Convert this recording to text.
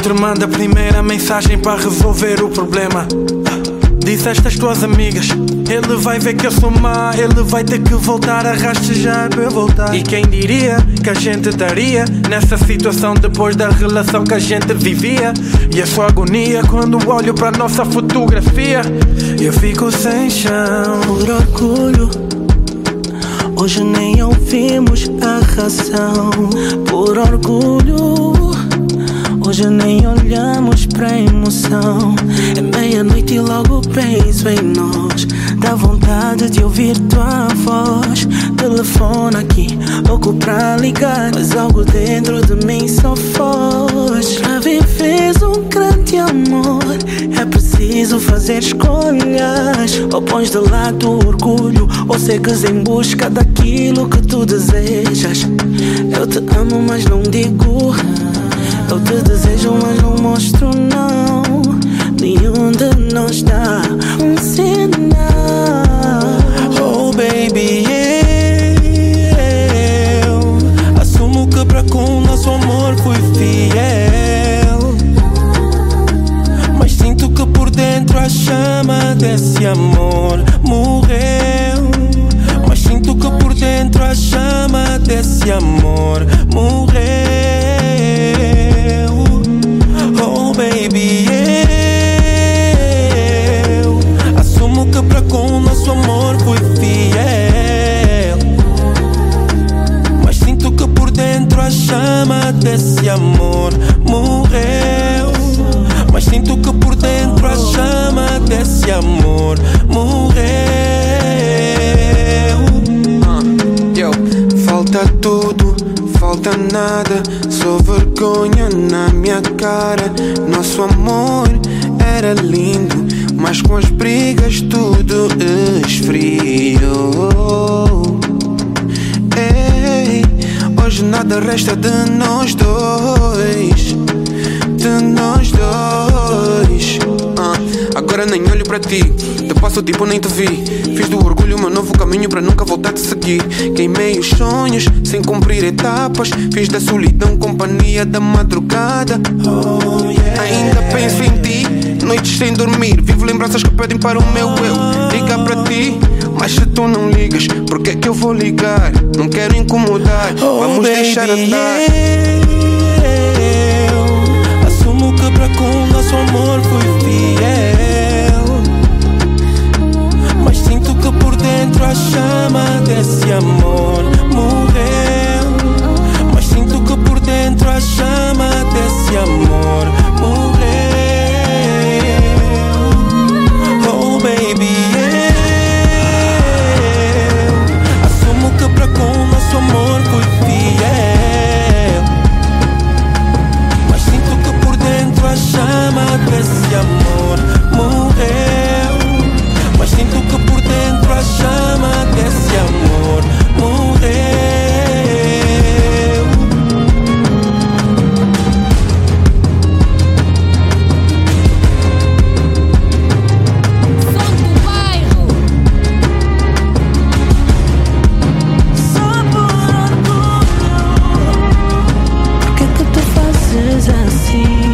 outro manda a primeira mensagem para resolver o problema. Disseste às tuas amigas, ele vai ver que eu sou má, ele vai ter que voltar a rastejar para eu voltar. E quem diria que a gente estaria nessa situação depois da relação que a gente vivia? E a sua agonia quando olho para nossa fotografia, eu fico sem chão. Por orgulho, hoje nem ouvimos a razão. Por orgulho, hoje nem olhamos pra emoção. É meia-noite e logo penso em nós. Dá vontade de ouvir tua voz. Telefone aqui, louco pra ligar, mas algo dentro de mim só foge. Pra viver um grande amor é preciso fazer escolhas. Ou pões de lado o orgulho, ou segues em busca daquilo que tu desejas. Eu te amo, mas não digo. Eu te desejo, mas não mostro não. Nenhum de nós dá um sinal. Oh baby, eu assumo que para com o nosso amor fui fiel, mas sinto que por dentro a chama desse amor morreu. Mas sinto que por dentro a chama desse amor morreu. Oh baby, eu assumo que para com o nosso amor fui fiel, mas sinto que por dentro a chama desse amor morreu. Mas sinto que por dentro a chama desse amor morreu. Falta tudo, falta nada, só vergonha na minha cara. Nosso amor era lindo, mas com as brigas tudo esfriou. Ei, hoje nada resta de nós dois, de nós dois. Agora nem olho para ti, te passo tipo nem te vi. Fiz do orgulho o meu novo caminho para nunca voltar a te seguir. Queimei os sonhos sem cumprir etapas. Fiz da solidão companhia da madrugada. Oh, yeah. Ainda penso em ti, noites sem dormir. Vivo lembranças que pedem para o meu eu ligar para ti, mas se tu não ligas, por que é que eu vou ligar? Não quero incomodar, vamos baby, deixar andar. Eu assumo que para com o nosso amor fui fiel, mas sinto que por dentro a chama desse amor morreu. Mas sinto que por dentro a chama desse amor morreu. Oh baby, eu assumo que para com o nosso amor fui fiel, mas sinto que por dentro a chama desse amor morreu. Mas sinto que por dentro a chama desse amor morreu. Só por orgulho, por que tu fazes assim?